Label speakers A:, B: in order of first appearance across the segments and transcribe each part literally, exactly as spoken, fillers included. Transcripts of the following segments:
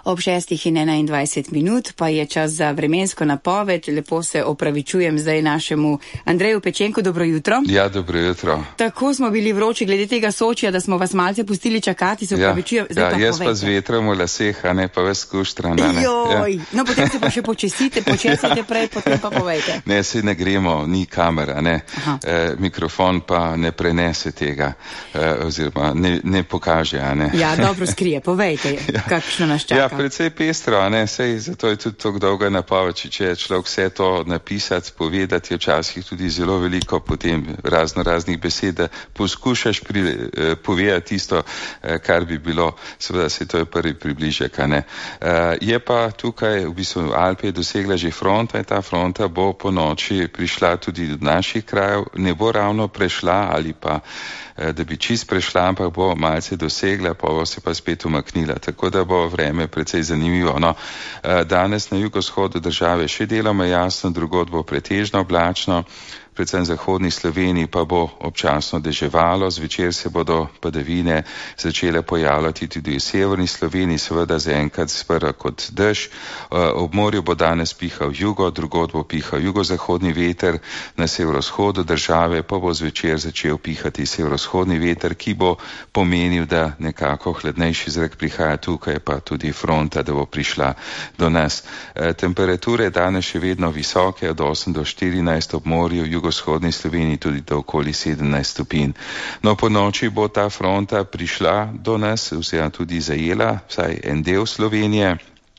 A: Ob šestih in enaindvajset minut pa je čas za vremensko napoved. Lepo se opravičujem zdaj našemu Andreju Pečenku. Dobro jutro.
B: Ja, dobro jutro.
A: Tako smo bili vroči glede tega Sočija, da smo vas malce pustili čakati, se opravičujem.
B: Ja, ja, pa jaz povejte. Pa z vetrom v laseh, a ne pa ves kuštran.
A: Joj, ja. No potem se pa še počestite, počestite prej, potem pa povejte.
B: Ne, se ne gremo, ni kamera, ne. E, mikrofon pa ne prenese tega, e, oziroma ne, ne pokaže, a ne.
A: Ja, dobro skrije, povejte, ja. Kakšno nas čaka.
B: Ja, precej pestro, a ne, sej zato je tudi tako dolga napoved, če je človek vse to napisati, povedati, je včasih tudi zelo veliko potem razno raznih besed, da poskušaš pri, eh, povedati tisto, eh, kar bi bilo, seveda se to je prvi približek, a ne. Eh, je pa tukaj, v bistvu Alpe je dosegla že fronta in ta fronta bo po noči prišla tudi do naših krajev, ne bo ravno prešla ali pa da bi čist prešla, ampak bo malce dosegla, pa bo se pa spet umaknila, tako da bo vreme precej zanimivo. No, danes na jugovzhodu države še deloma jasno, drugod bo pretežno oblačno, predvsem v zahodni Sloveniji pa bo občasno deževalo, zvečer se bodo padavine začele pojavljati tudi v severni Sloveniji, seveda zaenkrat sprva kot dež. Ob morju bo danes pihal jugo, drugod bo pihal jugozahodni veter, na severovzhodu države pa bo zvečer začel pihati severovzhodni veter, ki bo pomenil, da nekako hladnejši zrak prihaja tukaj, pa tudi fronta, da bo prišla do nas. Temperature danes še vedno visoke, od osem do štirinajst ob morju, v vzhodni Sloveniji tudi do okoli sedemnajst stopinj. No, po noči bo ta fronta prišla do nas, oziroma tudi zajela vsaj en del Slovenije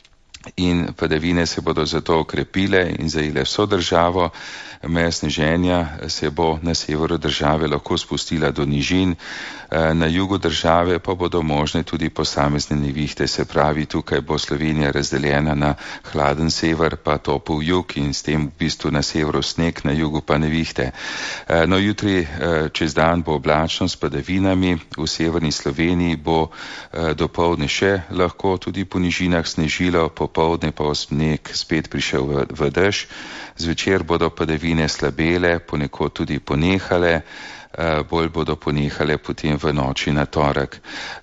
B: in padavine se bodo zato okrepile in zajele vso državo. Meja sneženja se bo na severu države lahko spustila do nižin, na jugu države pa bodo možne tudi posamezne nevihte, se pravi, tukaj bo Slovenija razdeljena na hladen sever pa topel jug in s tem v bistvu na severu sneg, na jugu pa nevihte. No, jutri čez dan bo oblačno s padavinami, v severni Sloveniji bo dopoldne še lahko tudi po nižinah snežilo, popoldne pa bo sneg spet prišel v, v dež, zvečer bodo padavine slabele, ponekod tudi ponehale, bolj bodo ponehale potem v noči na torek.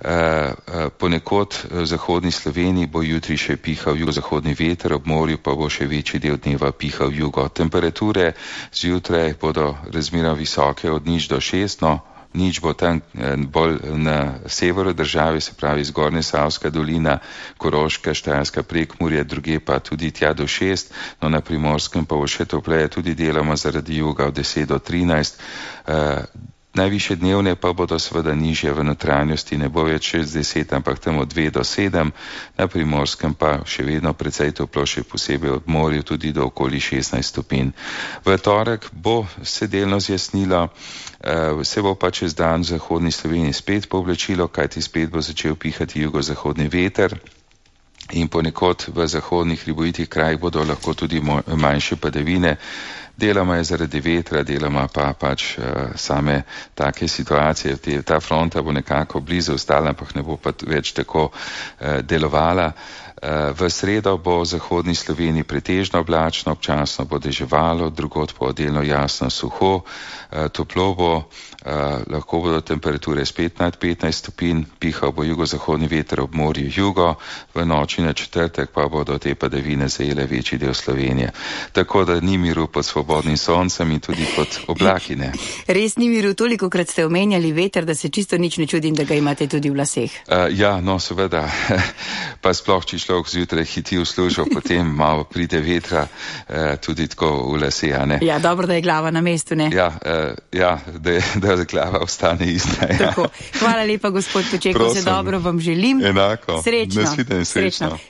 B: Ponekod v zahodni Sloveniji bo jutri še pihal jugozahodni veter, ob morju pa bo še večji del dneva pihal jugo. Temperature zjutraj bodo razmerno visoke od nič do šest, no, nič bo tam bolj na severu države, se pravi Zgornja Savska dolina, Koroška, Štajerska, Prekmurje, druge pa tudi tja do šest, no na Primorskem pa bo še topleje, tudi deloma zaradi juga od deset do trinajst. Uh, Najviše dnevne pa bodo seveda nižje v notranjosti, ne bo več šest deset, ampak tam od dve do sedem, na Primorskem pa še vedno precej toplo, še posebej od morja tudi do okoli šestnajst stopinj. V torek bo se delno zjasnilo, se bo pa čez dan v zahodni Sloveniji spet povlečilo, kajti spet bo začel pihati jugozahodni veter in ponekod v zahodnih hribovitih krajih bodo lahko tudi manjše padavine. Deloma je zaradi vetra, deloma pa pač uh, same take situacije. Te, ta fronta bo nekako blizu ostala, ampak ne bo pa več tako uh, delovala. Uh, v sredo bo v zahodni Sloveniji pretežno oblačno, občasno bo deževalo, drugod pa delno jasno suho, uh, toplo bo, uh, lahko bodo temperature spet nad petnajst stopinj, pihal bo jugozahodni veter ob morju jugo, v noči na četrtek pa bodo te padavine zajele večji del Slovenije. Tako da ni miru pod svobodnim soncem in tudi pod oblaki, ne.
A: Res ni miru, tolikokrat ste omenjali veter, da se čisto nič ne čudim, da ga imate tudi v laseh.
B: Uh, ja, no seveda, pa sploh, če človek zjutraj hiti v službo, potem malo pride vetra, uh, tudi tako v lase, a ne.
A: Ja, dobro, da je glava na mestu, ne.
B: Ja, uh, ja da, je, da je glava ostane ista. Ja.
A: Tako, hvala lepa, gospod Pečenko, vse dobro vam želim.
B: Enako.
A: Srečno.
B: Nasvidenje, srečno. Srečno.